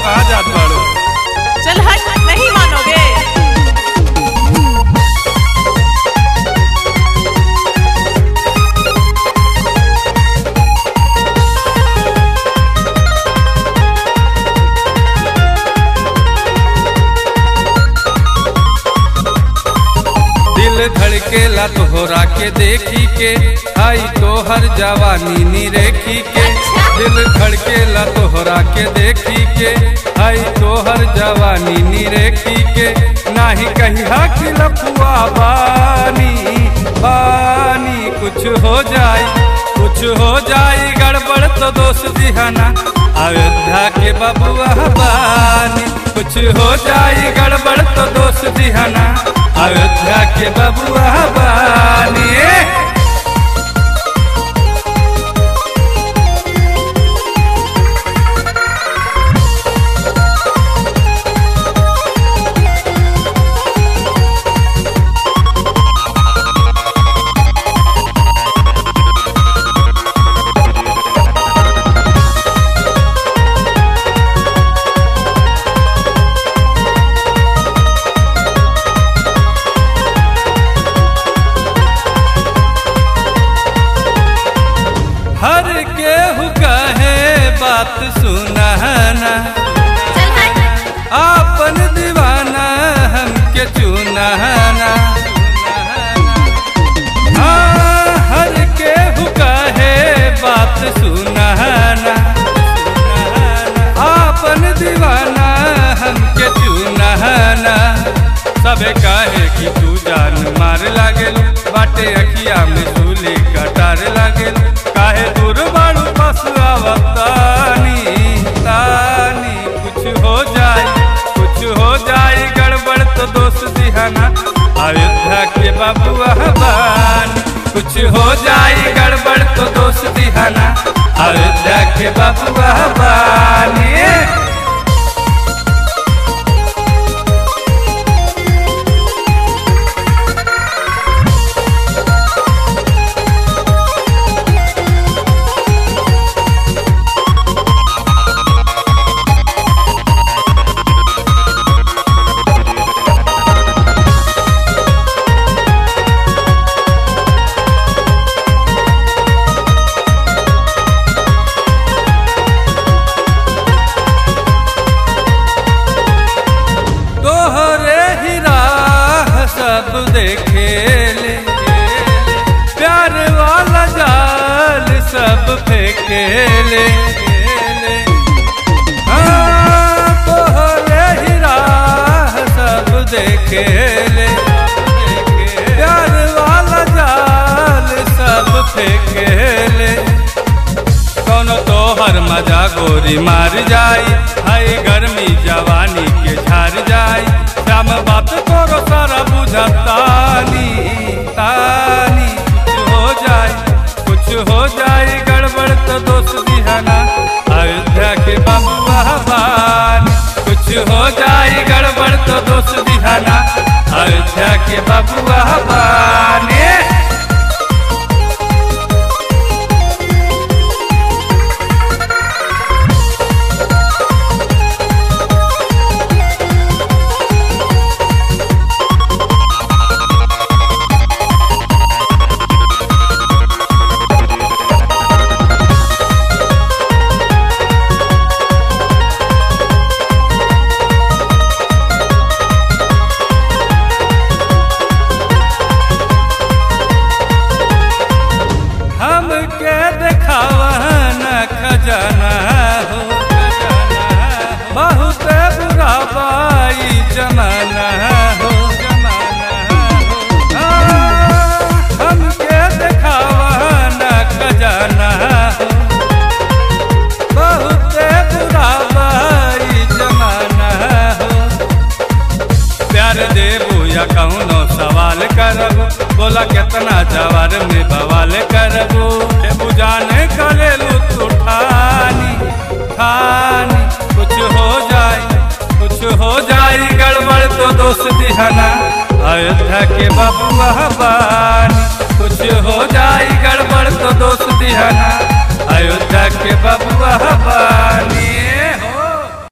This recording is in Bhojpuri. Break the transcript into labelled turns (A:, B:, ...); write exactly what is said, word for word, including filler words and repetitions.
A: कहाँ जात बाड़ू?
B: चल हट, नहीं मानोगे।
A: दिल धड़केला तोहरा के देखी के, आई तोहर जवानी नी रेखी के। दिल धड़केला तोहरा के देखी के, आई तोहर जवानी नी रेखी के। नाही कहिया कि लफुआ बानी बानी, कुछ हो जाई कुछ हो जाई गड़बड़ तो दोष दिहाना, अयोध्या के बबुआ बानी। कुछ हो जाई गड़बड़ तो दोष दिहाना, अयोध्या के बबुआ बानी। हर केहू कहे बात सुनहना, आपन दीवाना हमके चुनहना। हाँ, हर केहू कहे बात सुनहना, आपन दीवाना हमके चुनहना। सबे कहे कि तू जान मार लागेलू, बाटे अखिया में सूली कटार लागेलू। काहे दूर बाड़ू पास आवतानी तानी, कुछ हो जाए कुछ हो जाए गड़बड़ तो दोष दिहाना, अयोध्या के बबुआ बानी। कुछ हो जाए गड़बड़ तो दोष दिहाना, अयोध्या के बबुआ बानी। तोहरे ही राह सब देखेले, प्यार वाला जाल सब फेंकेले। हाँ, तोहरे ही राह सब देखेले, प्यार वाला जाल सब फेंकेले। कौनो तोहर मजा गोरी मार जाई, हाय गर्मी जवानी के झार जाई। श्याम बात तोरो सारा बुझतानी तानी, कुछ हो जाए कुछ हो जाए गड़बड़ तो दोष दिहाना, अयोध्या के बबुआ बानी। कुछ हो जाए गड़बड़ तो दोष दिहाना, अयोध्या के बबुआ बानी। हमके देखावा न खजाना हो, बहुत बुरा बाई जमाना हो। हमके देखावा न खजाना हो, बहुत बुरा बाई जमाना हो। प्यार देबू या कौनो सवाल करबू, बोला कितना जवार में बवाल करबू। जाने करेलू तू ठानी ठानी, कुछ हो जाए कुछ हो जाए गड़बड़ तो दोष दिहाना, अयोध्या के बबुआ बानी। कुछ हो जाए गड़बड़ तो दोष दिहाना, अयोध्या के बबुआ बानी।